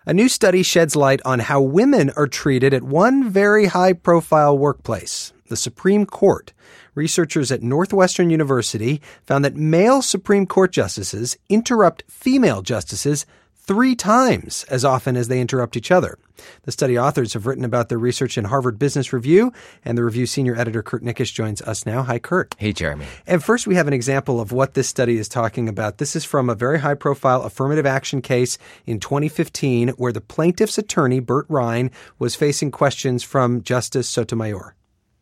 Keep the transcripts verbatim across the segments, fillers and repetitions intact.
A new study sheds light on how women are treated at one very high-profile workplace, the Supreme Court. Researchers at Northwestern University found that male Supreme Court justices interrupt female justices three times as often as they interrupt each other. The study authors have written about their research in Harvard Business Review, and the Review senior editor Kurt Nickisch joins us now. Hi, Kurt. Hey, Jeremy. And first, we have an example of what this study is talking about. This is from a very high-profile affirmative action case in twenty fifteen, where the plaintiff's attorney, Burt Ryan, was facing questions from Justice Sotomayor.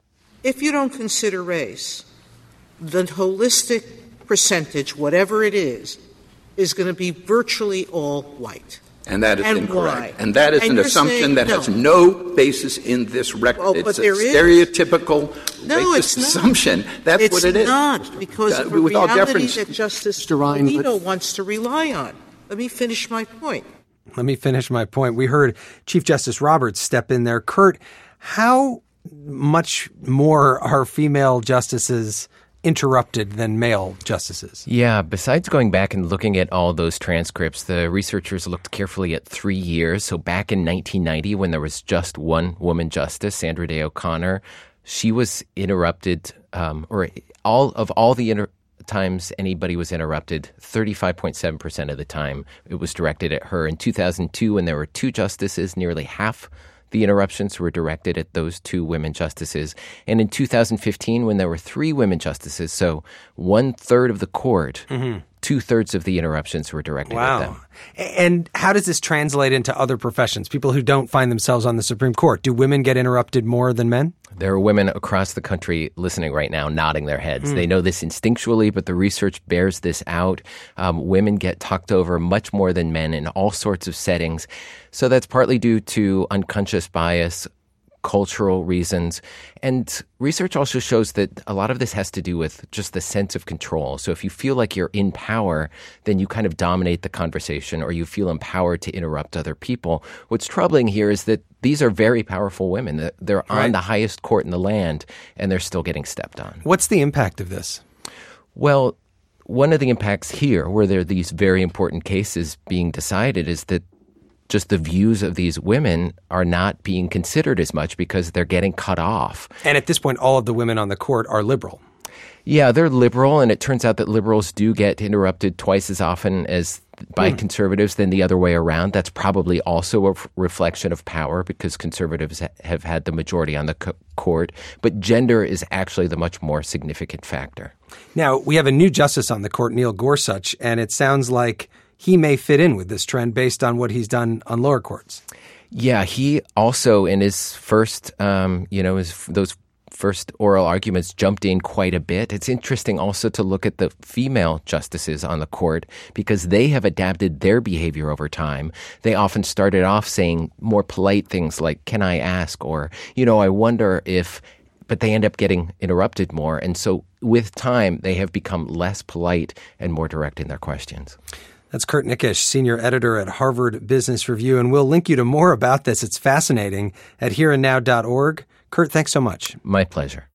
If you don't consider race, the holistic percentage, whatever it is, is going to be virtually all white. And that is and incorrect. Why? And that is and an assumption saying, that no. has no basis in this record. Oh, it's but a there is. stereotypical no, racist it's not. assumption. That's it's what it is. It's not, because uh, of the with all reality deference, that Justice Mister Ryan, Alito but- wants to rely on. Let me finish my point. Let me finish my point. We heard Chief Justice Roberts step in there. Kurt, how much more are female justices interrupted than male justices? Yeah, besides going back and looking at all those transcripts, the researchers looked carefully at three years. So back in nineteen ninety, when there was just one woman justice, Sandra Day O'Connor, she was interrupted, um, or all of all the inter- times anybody was interrupted, thirty-five point seven percent of the time it was directed at her. In two thousand two, when there were two justices, nearly half the interruptions were directed at those two women justices. And in two thousand fifteen, when there were three women justices, so one-third of the court, mm-hmm. two-thirds of the interruptions were directed wow. at them. And how does this translate into other professions, people who don't find themselves on the Supreme Court? Do women get interrupted more than men? There are women across the country listening right now, nodding their heads. Mm. They know this instinctually, but the research bears this out. Um, women get talked over much more than men in all sorts of settings. So that's partly due to unconscious bias, cultural reasons. And research also shows that a lot of this has to do with just the sense of control. So if you feel like you're in power, then you kind of dominate the conversation, or you feel empowered to interrupt other people. What's troubling here is that these are very powerful women. They're on right. the highest court in the land, and they're still getting stepped on. What's the impact of this? Well, one of the impacts here, where there are these very important cases being decided, is that just the views of these women are not being considered as much because they're getting cut off. And at this point, all of the women on the court are liberal. Yeah, they're liberal, and it turns out that liberals do get interrupted twice as often as by mm. conservatives than the other way around. That's probably also a f- reflection of power, because conservatives ha- have had the majority on the co- court. But gender is actually the much more significant factor. Now, we have a new justice on the court, Neil Gorsuch, and it sounds like he may fit in with this trend based on what he's done on lower courts. Yeah, he also, in his first, um, you know, his those first oral arguments, jumped in quite a bit. It's interesting also to look at the female justices on the court, because they have adapted their behavior over time. They often started off saying more polite things like, "Can I ask?" or, you know, "I wonder if," but they end up getting interrupted more. And so with time, they have become less polite and more direct in their questions. That's Kurt Nickisch, senior editor at Harvard Business Review, and we'll link you to more about this. It's fascinating at here and now dot org. Kurt, thanks so much. My pleasure.